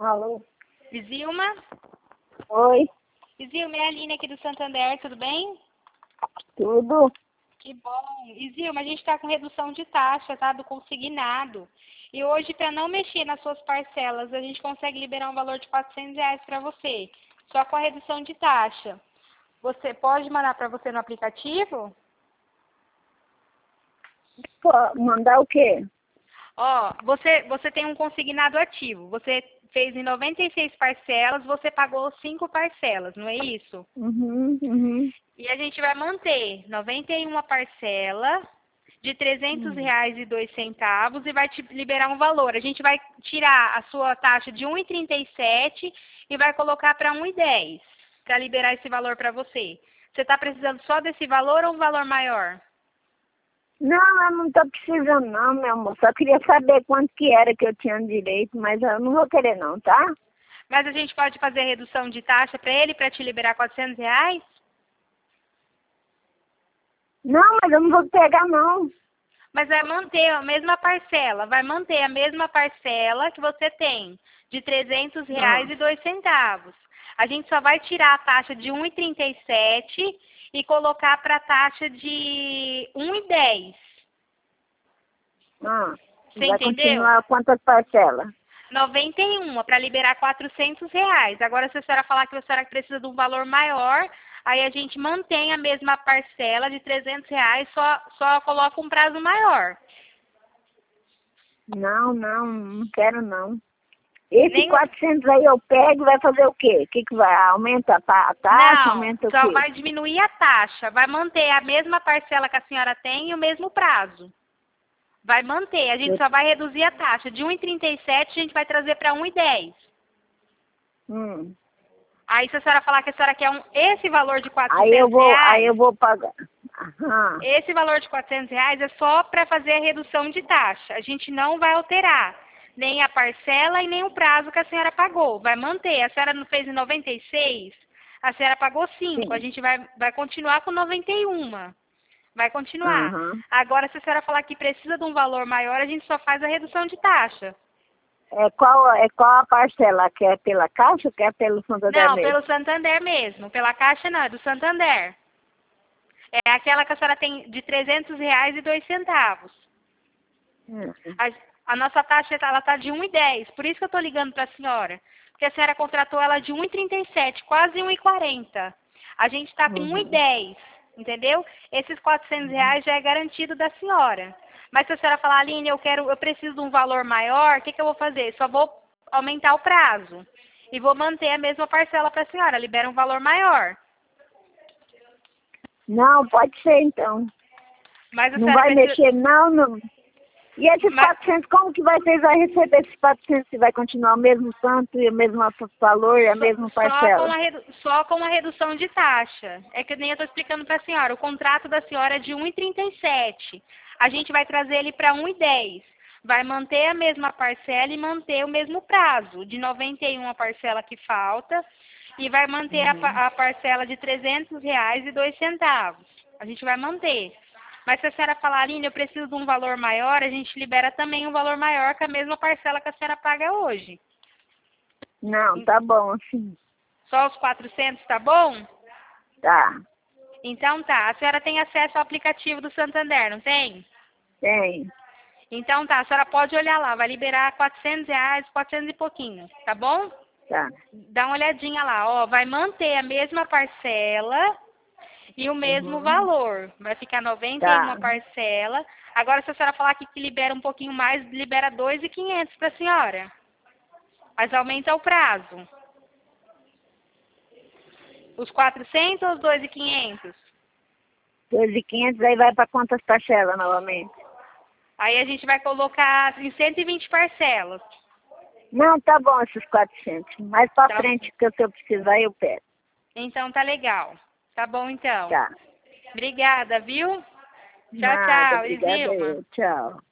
Alô? Isilma? Oi, Isilma, é a Aline aqui do Santander, tudo bem? tudo? Que bom. Isilma, a gente está com redução de taxa, tá? Do consignado. E hoje, para não mexer nas suas parcelas, a gente consegue liberar um valor de R$ 400 para você. Só com a redução de taxa. Você pode mandar para você no aplicativo? Mandar o quê? Ó, você tem um consignado ativo. Você fez em 96 parcelas, você pagou 5 parcelas, não é isso? Uhum. E a gente vai manter 91 parcela de R$ 300,02 e vai te liberar um valor. A gente vai tirar a sua taxa de 1,37 e vai colocar para 1,10 para liberar esse valor para você. Você está precisando só desse valor ou um valor maior? Não, eu não estou precisando não, meu amor. Só queria saber quanto que era que eu tinha direito, mas eu não vou querer não, tá? Mas a gente pode fazer redução de taxa para ele para te liberar R$ 400? Não, mas eu não vou pegar não. Mas vai manter a mesma parcela, vai manter a mesma parcela que você tem, de R$ 300,02. A gente só vai tirar a taxa de 1,37 e colocar para a taxa de 1,10. Você Vai entendeu? continuar quantas parcelas? 91 para liberar R$ 400. Agora, se a senhora falar que a senhora precisa de um valor maior, aí a gente mantém a mesma parcela de R$ 300, só coloca um prazo maior. Não quero não. Esse Nem... 400 aí eu pego e vai fazer o quê? O que que vai? Aumenta a taxa? Não, Aumenta o só quê? vai diminuir a taxa. Vai manter a mesma parcela que a senhora tem e o mesmo prazo. Vai manter. A gente só vai reduzir a taxa. De 1,37 a gente vai trazer para 1,10. Hum. Aí se a senhora falar que a senhora quer esse valor de Aí eu R$ 400, vou pagar. Aham. esse valor de R$ 400 é só para fazer a redução de taxa. A gente não vai alterar nem a parcela e nem o prazo que a senhora pagou. Vai manter. A senhora não fez em 96, a senhora pagou 5. A Sim. gente vai continuar com 91. Vai continuar. Aham. Agora, se a senhora falar que precisa de um valor maior, a gente só faz a redução de taxa. Qual a parcela? Quer pela Caixa ou quer pelo Santander Não, mesmo? pelo Santander mesmo. Pela Caixa não, é do Santander. É aquela que a senhora tem de R$ 300,02. Hum. A nossa taxa está de 1,10. Por isso que eu estou ligando para a senhora. Porque a senhora contratou ela de 1,37, quase 1,40. A gente está com Uhum. 1,10, entendeu? Esses R$ 400 já é garantido da senhora. Mas se a senhora falar, Aline, eu preciso de um valor maior, o que eu vou fazer? Só vou aumentar o prazo. E vou manter a mesma parcela para a senhora. Libera um valor maior. Não, pode ser então. Mas a Não senhora vai precisa... mexer não. E esses Mas... 400, como que vocês vão receber esses 400? Se vai continuar o mesmo tanto e o mesmo valor e a mesma parcela? Só com a redução de taxa. É que nem eu estou explicando para a senhora. O contrato da senhora é de 1,37. A gente vai trazer ele para 1,10. Vai manter a mesma parcela e manter o mesmo prazo, de 91 a parcela que falta, e vai manter a parcela de R$ 300,02. A gente vai manter. Mas se a senhora falar, Aline, eu preciso de um valor maior, a gente libera também um valor maior que a mesma parcela que a senhora paga hoje. Não, tá bom, assim. Só os 400, tá bom? Tá, Então tá. A senhora tem acesso ao aplicativo do Santander, não tem? tem. Então tá, a senhora pode olhar lá, vai liberar R$ 400, 400 e pouquinho, tá bom? Tá. Dá uma olhadinha lá, ó, vai manter a mesma parcela e o mesmo Uhum. valor. Vai ficar 91 Tá. parcela. Agora, se a senhora falar que libera um pouquinho mais, libera 2.500 para a senhora. Mas aumenta o prazo. Os 400 ou os 2.500? 2.500, aí vai para quantas parcelas novamente? Aí a gente vai colocar em 120 parcelas. Não, tá bom esses 400. Mais pra Tá? frente, que se eu precisar, eu pego. Então tá legal. Tá bom então. Tá. Obrigada, viu? Tchau, Nada, tchau, obrigada Isilma. eu. Tchau.